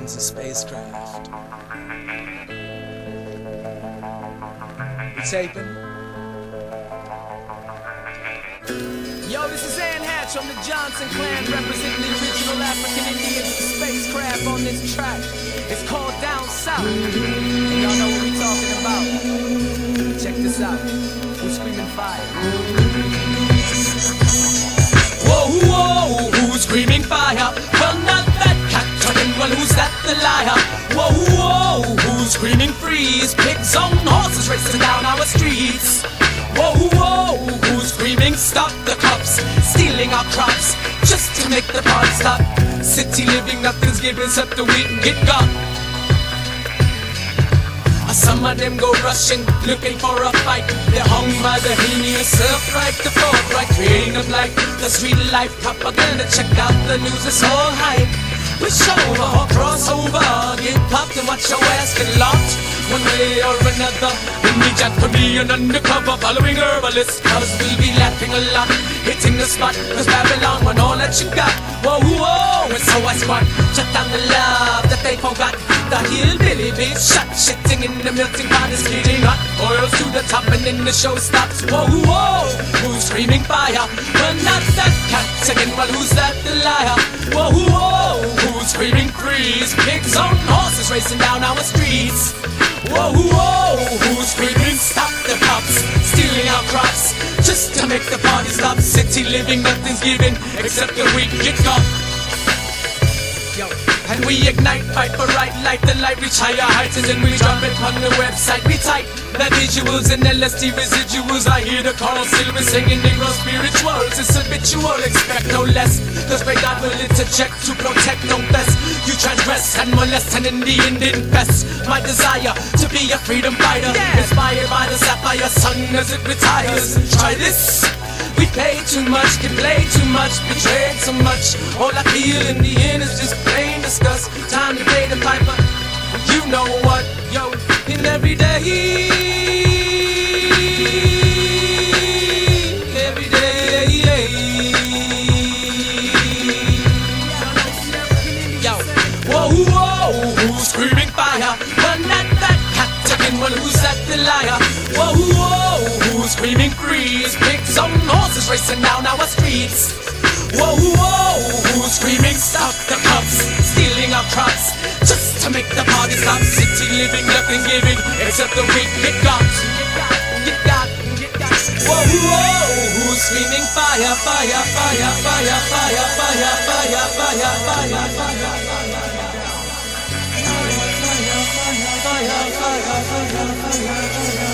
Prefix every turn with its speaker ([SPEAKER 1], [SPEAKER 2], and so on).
[SPEAKER 1] aliens and spacecraft. You taping?
[SPEAKER 2] Yo, this is Ann Hatch from the Johnson clan, representing the original African Indians and spacecraft on this track. It's called Down South. And y'all know what we talking about. Check this out. Who's screaming fire?
[SPEAKER 3] Whoa, whoa, who's screaming fire? Well, not that cat turning, well, who's that the liar? Whoa, whoa, who's screaming freeze? Pigs on horses racing down our streets. Whoa, whoa, who's screaming stop the cops stealing our crops just to make the party stop? City living, nothing's given except the wheat and get gone. Some of them go rushing, looking for a fight. They're hung by the heinous self-right, the forthright, creating them like the street life propaganda. Check out the news, it's all hype. Push over or cross over, get popped and watch your ass get locked. One way or another, we need you to be an undercover following herbalists, cause we'll be laughing a lot, hitting the spot, cause Babylon want all that you got. Whoa, whoa, and so I squat, shut down the love that they forgot. The hillbilly bitch shot, shitting in the melting pot is getting hot. Oils to the top and then the show stops. Whoa, whoa, who's screaming fire? Well, not that cat again, well, who's that the liar? Whoa, whoa, who's screaming freeze? Pigs on horses racing down our streets. Whoa, whoa, who's screaming stop the cops stealing our crops just to make the party stop? City living, nothing's given except the weak get got. Yo. And we ignite, fight for right, light the light, reach higher heights, and then we drop it on the website. We type the visuals and LSD residuals. I hear the Carl Silver singing Negro spirituals. It's habitual, expect no less, cause great God will interject to protect no best. You transgress and molest and in the end infest my desire to be a freedom fighter, inspired by the sapphire sun as it retires. Try this. We pay too much, get played too much, betrayed so much. All I feel in the end is just plain disgust. Time to pay the piper. You know what, yo, in every day, every day. Yo, whoa, whoa, who's screaming fire? Well, not that cat again, well, who's that the liar? Whoa, whoa, who's screaming freeze? Pigs on horses racing down our streets. Whoa, whoa, who's screaming stop the cops stealing our crops just to make the party stop? City living, nothing giving except the weak get got. Whoa, whoa, who's screaming fire, fire, fire, fire, fire, fire, fire, fire, fire, fire, fire, fire, fire, fire, fire, fire, fire.